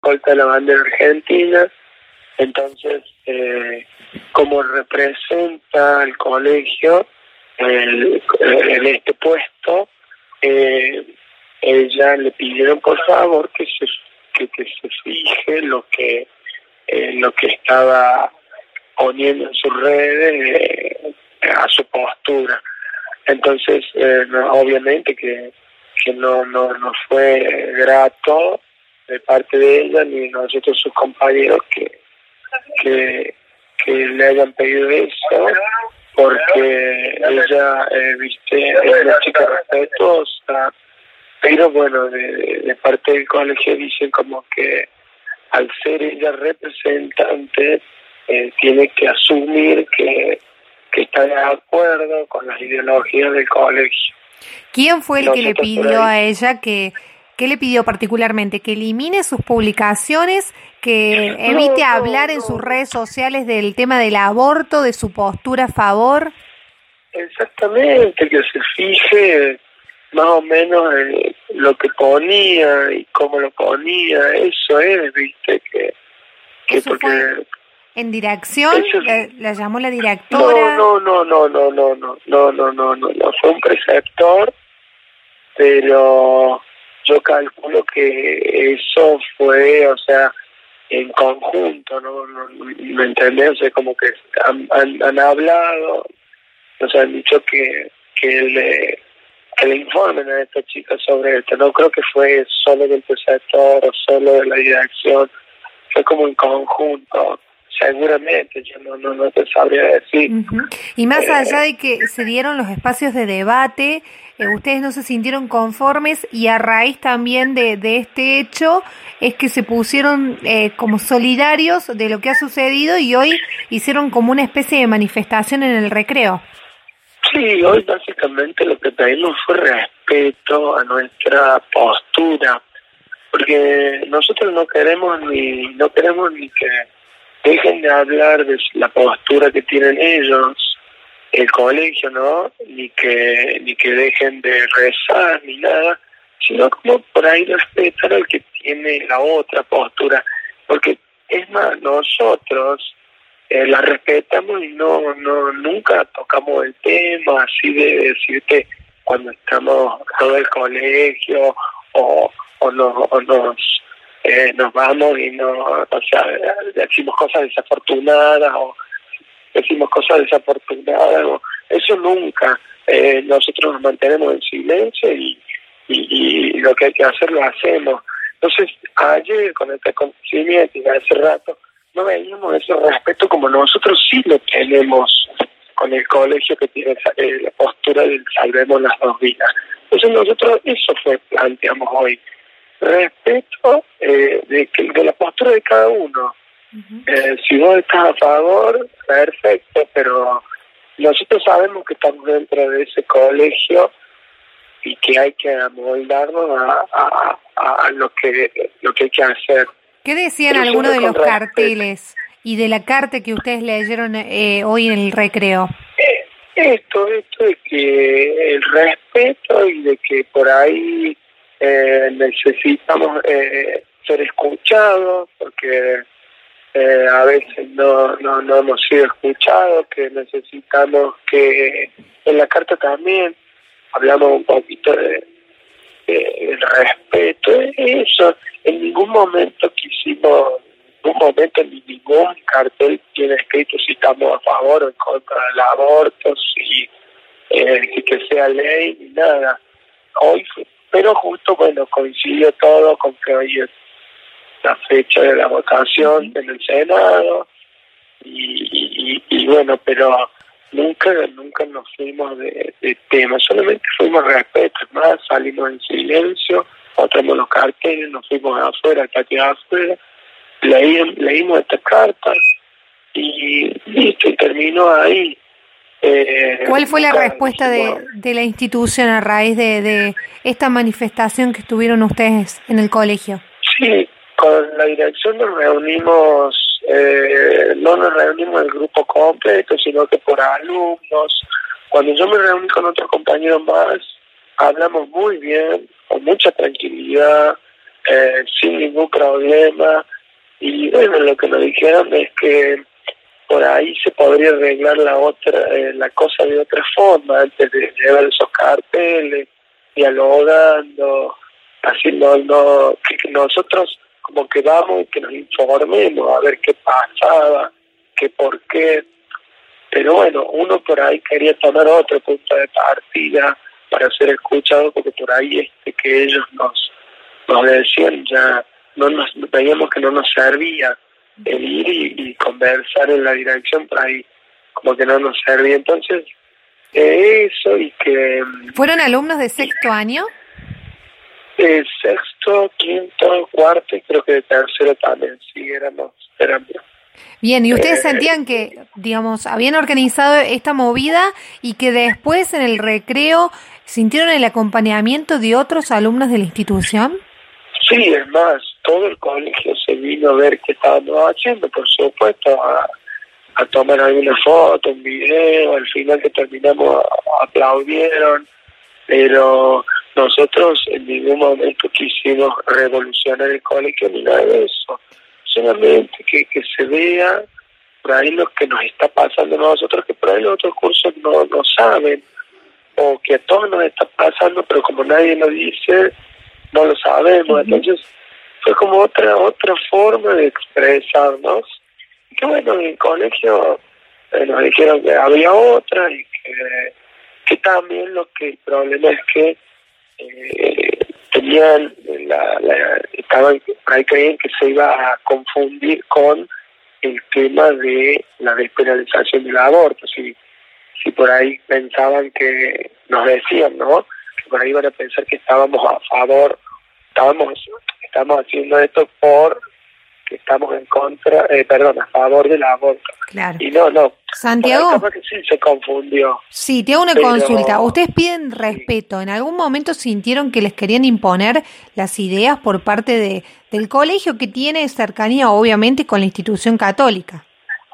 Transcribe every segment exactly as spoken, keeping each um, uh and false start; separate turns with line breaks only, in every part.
escolta la bandera argentina. Entonces, eh, como representa al colegio el, en este puesto, eh, ella le pidieron por favor que se que, que se fije lo que eh, lo que estaba poniendo en sus redes eh, a su postura. Entonces, eh, no, obviamente que, que no, no, no fue grato de parte de ella ni de nosotros sus compañeros que, que, que le hayan pedido eso, porque ella, eh, viste, es una chica respetuosa, pero bueno, de, de parte del colegio dicen como que al ser ella representante, eh, tiene que asumir que, que está de acuerdo con las ideologías del colegio.
¿Quién fue el Nosotros que le pidió a ella que, qué le pidió particularmente? ¿Que elimine sus publicaciones, que evite no, no, hablar no. en sus redes sociales del tema del aborto, de su postura a favor?
Exactamente, que se fije más o menos en lo que ponía y cómo lo ponía, eso es, viste, que, que
¿Eso
porque
fue en dirección?
eso,
¿La, ¿La llamó la directora?
No, no, no, no, no, no, no, no, no, no, no, fue un preceptor, pero yo calculo que eso fue, o sea, en conjunto, ¿no? no, no ¿me entendés? O sea, como que han, han, han hablado, nos han dicho que, que le que le informen a esta chica sobre esto. No creo que fue solo del preceptor o solo de la dirección, fue como en conjunto, seguramente, yo no, no, no te sabría decir.
Uh-huh. Y más eh, allá de que se dieron los espacios de debate, eh, ustedes no se sintieron conformes y a raíz también de, de este hecho es que se pusieron eh, como solidarios de lo que ha sucedido y hoy hicieron como una especie de manifestación en el recreo.
Sí, hoy básicamente lo que pedimos fue respeto a nuestra postura, porque nosotros no queremos ni no queremos ni que dejen de hablar de la postura que tienen ellos, el colegio, ¿no? Ni que ni que dejen de rezar ni nada, sino como por ahí respetar al que tiene la otra postura, porque es más, nosotros Eh, la respetamos y no no nunca tocamos el tema así de decirte cuando estamos todo el colegio o o, no, o nos eh, nos vamos y no, o sea, decimos cosas desafortunadas o decimos cosas desafortunadas o eso nunca. Eh, nosotros nos mantenemos en silencio y, y, y lo que hay que hacer lo hacemos. Entonces ayer con este acontecimiento y hace rato no veíamos ese respeto como nosotros sí lo tenemos con el colegio que tiene eh, la postura del salvemos las dos vidas. Entonces nosotros eso fue, planteamos hoy, respeto eh, de, que, de la postura de cada uno. Uh-huh. Eh, si vos estás a favor, perfecto, pero nosotros sabemos que estamos dentro de ese colegio y que hay que amoldarnos a, a, a, a lo que lo que hay que hacer.
¿Qué decían algunos de los carteles y de la carta que ustedes leyeron eh, hoy en el recreo?
Eh, esto, esto de que el respeto y de que por ahí eh, necesitamos eh, ser escuchados, porque eh, a veces no, no, no hemos sido escuchados, que necesitamos que en la carta también hablamos un poquito de el respeto, eso. En ningún momento quisimos, en ningún momento ni ningún cartel tiene escrito si estamos a favor o en contra del aborto, si eh, que sea ley, ni nada. Hoy, pero justo, bueno, coincidió todo con que hoy es la fecha de la votación en el Senado y, y, y bueno, pero nunca nunca nos fuimos de, de tema, solamente fuimos respeto, más salimos en silencio, traemos los carteles, nos fuimos afuera, al patio afuera, leí, leímos esta carta y listo, y terminó ahí. Eh,
¿Cuál fue la respuesta de, de la institución a raíz de, de esta manifestación que estuvieron ustedes en el colegio?
Sí, con la dirección nos reunimos. Eh, no nos reunimos el grupo completo, sino que por alumnos. Cuando yo me reuní con otros compañeros más, hablamos muy bien, con mucha tranquilidad, eh, sin ningún problema. Y bueno, lo que nos dijeron es que por ahí se podría arreglar la otra eh, la cosa de otra forma, antes de llevar esos carteles, dialogando, haciendo, no, que, que nosotros como que vamos y que nos informemos a ver qué pasaba, qué por qué. Pero bueno, uno por ahí quería tomar otro punto de partida para ser escuchado, porque por ahí este que ellos nos, nos decían ya no nos veíamos que no nos servía el ir y, y conversar en la dirección, por ahí como que no nos servía. Entonces, eh, eso y que...
¿Fueron alumnos de sexto año?
Eh, sexto, quinto, cuarto y creo que de tercero también, sí, éramos, éramos.
Bien, ¿y ustedes
Eh,
sentían que, digamos, habían organizado esta movida y que después en el recreo sintieron el acompañamiento de otros alumnos de la institución?
Sí, es más, todo el colegio se vino a ver qué estábamos haciendo, por supuesto, a, a tomar alguna foto, un video, al final que terminamos aplaudieron, pero nosotros en ningún momento quisimos revolucionar el colegio ni nada de eso, solamente que, que se vea por ahí lo que nos está pasando a nosotros, que por ahí los otros cursos no, no saben, o que a todos nos está pasando, pero como nadie lo dice, no lo sabemos. Uh-huh. Entonces fue como otra otra forma de expresarnos. Y que bueno, en el colegio eh, nos dijeron que había otra y que, que también lo que el problema es que eh, tenían la, la estaban por ahí creían que se iba a confundir con el tema de la despenalización del aborto. Si si por ahí pensaban que nos decían, ¿no?, que por ahí iban a pensar que estábamos a favor, estábamos estamos haciendo esto por que estamos en contra, eh, perdón, a favor del aborto.
Claro.
Y no, no.
Santiago.
Capaz que sí se confundió.
Sí, te hago una
pero...
consulta. Ustedes piden respeto. ¿En algún momento sintieron que les querían imponer las ideas por parte de del colegio, que tiene cercanía, obviamente, con la institución católica?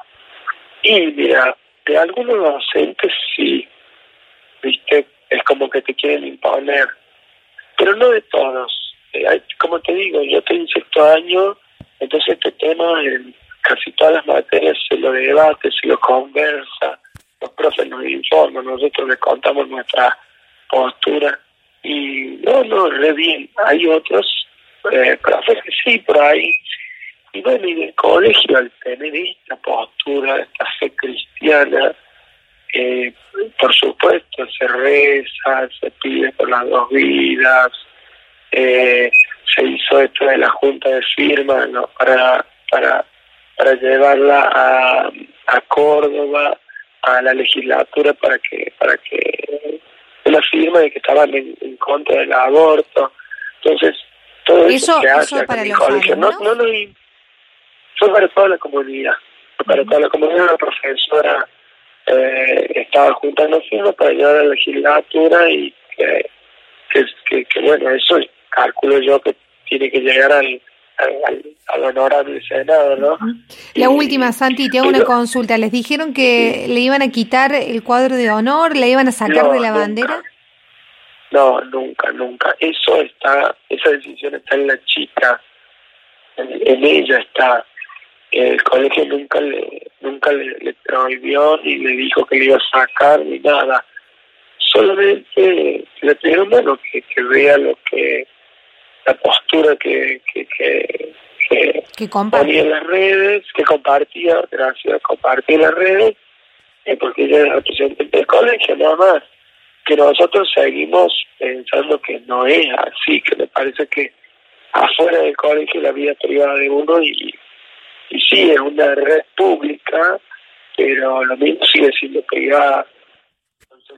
Y mira, de algunos docentes sí, viste, es como que te quieren imponer, pero no de todos. Eh, hay, como te digo, yo estoy en sexto año, entonces este tema en casi todas las materias se lo debate, se lo conversa, los profes nos informan, nosotros les contamos nuestra postura, y no, no, re bien. Hay otros eh, profes que sí, por ahí. Y bueno, y del colegio, al tener esta postura, esta fe cristiana, eh, por supuesto, se reza, se pide por las dos vidas, eh, se hizo esto de la junta de firmas, ¿no?, para para para llevarla a, a Córdoba, a la legislatura, para que para que una firma de que estaban en, en contra del aborto. Entonces, todo eso,
eso
se hace
eso para
en el
los
colegio. No,
alumnos.
no, no, fue para toda la comunidad. Fue para toda la comunidad. La profesora eh, estaba juntando firmas para llevar a la legislatura y que, que, que, que, bueno, eso calculo yo que tiene que llegar al, al, al honorable Senado, ¿no?
La
y,
última, Santi, te hago una consulta. ¿Les dijeron que sí. le iban a quitar el cuadro de honor, le iban a sacar
no,
de la
nunca.
bandera?
No, nunca, nunca. Eso está, esa decisión está en la chica, en, en ella está. El colegio nunca le nunca le, le prohibió ni le dijo que le iba a sacar ni nada. Solamente le pidieron, bueno, que, que vea lo que la postura que que que, que,
que
ponía en las redes, que compartía, gracias, compartía en las redes, eh, porque ella es representante del colegio, nada más. Que nosotros seguimos pensando que no es así, que me parece que afuera del colegio la vida privada de uno y y sí, es una red pública, pero lo mismo sigue siendo privada.